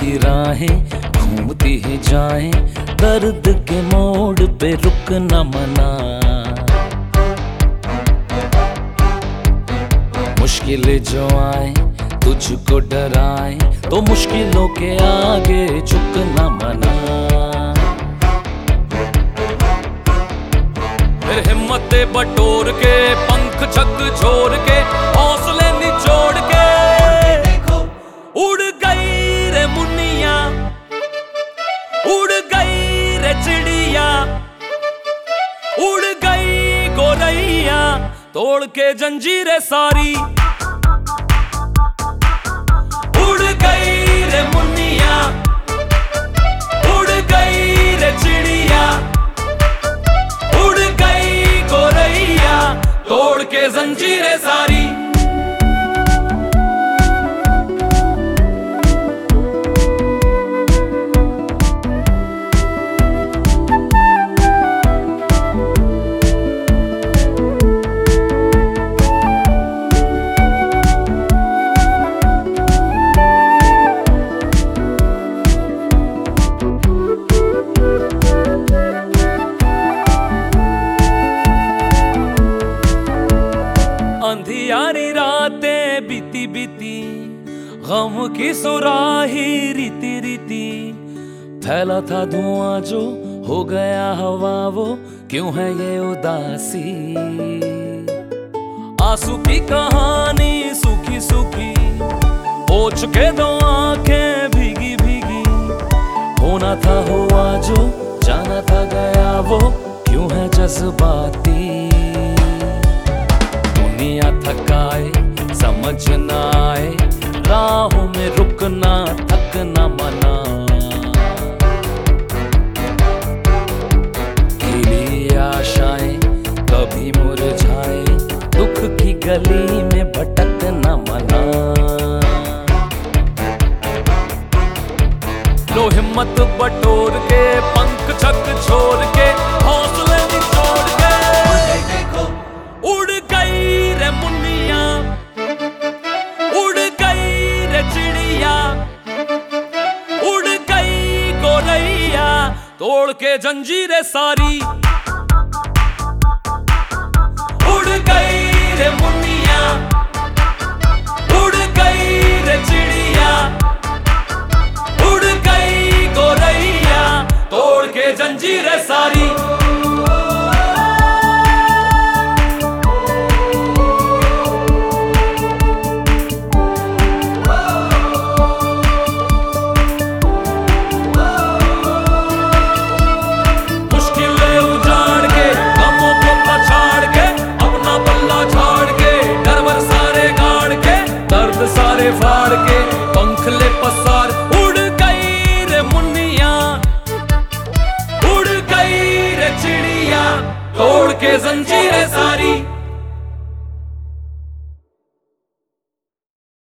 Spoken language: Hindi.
की राहें घूमती ही जाएं, दर्द के मोड़ पे रुकना मना। मुश्किलें जो आए तुझको डराए, तो मुश्किलों के आगे झुकना मना। फिर हिम्मतें बटोर के, पंख झकझोर के, हौसले निचोड़ के, उड़ गई रे मुन्निया, उड़ गई रे चिड़िया, उड़ गई गोरैया, तोड़ के जंजीरें सारी। उड़ गई रे मुन्निया, उड़ गई रे चिड़िया, उड़ गई गोरैया, तोड़ के जंजीरें सारी। अंधियारी रातें बीती बीती, गम की सुराही रीति रीति, फैला था धुआं जो हो गया हवा, वो क्यों है ये उदासी। आंसू की कहानी सूखी सूखी, हो चुके दो आंखें भीगी भीगी, होना था हुआ जो जाना था गया, वो क्यों है जज्बाती। दुनिया थकाए समझ न आए, राहों में रुकना थकना मना। खिली आशाएं कभी मुरझाए, दुख की गली में भटकना मना। लो हिम्मत बटोर के, पंख झकझोर के, हौसले निचोड़ के, उड़ गई रे मुन्निया, उड़ गई रे चिड़िया, उड़ गई गोरैया, तोड़ के जंजीरें सारी। उड़ गई रे मुन्निया, उड़ गई रे चिड़िया, उड़ गई गोरैया, तोड़ के जंजीरें सारी। सारे फाड़ के पंख ले पसार, उड़ गई रे मुन्निया, उड़ गई रे चिड़िया, तोड़ के जंजीरें सारी।